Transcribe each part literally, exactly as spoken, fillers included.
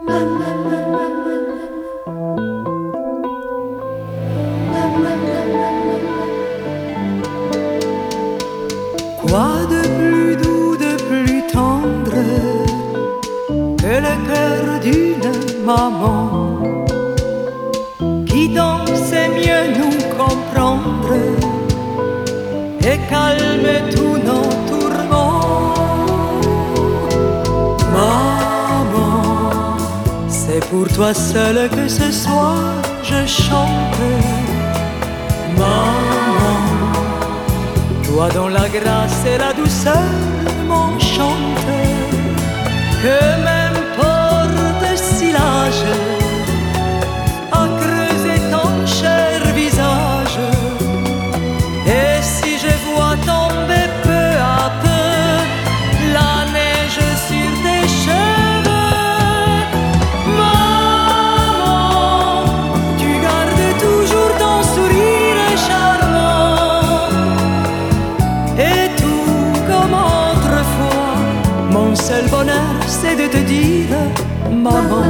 Quoi de plus doux, de plus tendre que le cœur d'une maman qui dans ses mieux nous comprendre et calme tous nos tourments. Maman, c'est pour toi seule que ce soir je chante. Maman, toi dont la grâce et la douceur m'enchantent, que m'importe si l'âge a creusé ton cher visage, et si je vois tomber peu à peu la neige sur tes cheveux. Maman, tu gardes toujours ton sourire charmant, et tout comme autrefois, mon seul bonheur c'est de te dire maman.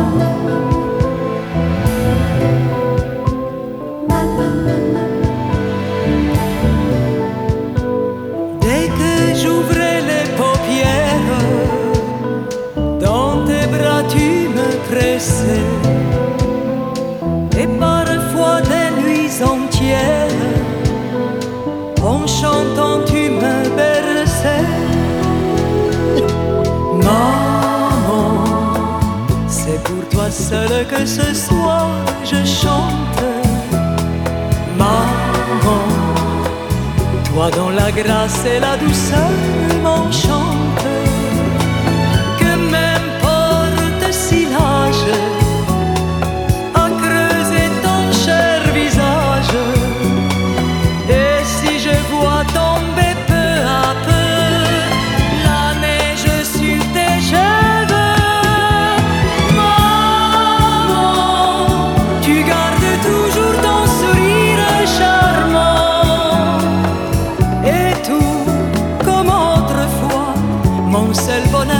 Dès que j'ouvrais les paupières, dans tes bras tu me pressais, et parfois des nuits entières, en chantant tu me berçais. Maman, c'est pour toi seule que ce soir je chante. Maman, toi dont la grâce et la douceur m'enchantent, que m'importe si l'âge a creusé ton cher visage, et si je vois tomber peu à peu la neige sur tes cheveux. Maman, tu gardes toujours ton sourire charmant, et tout comme autrefois, mon seul bonheur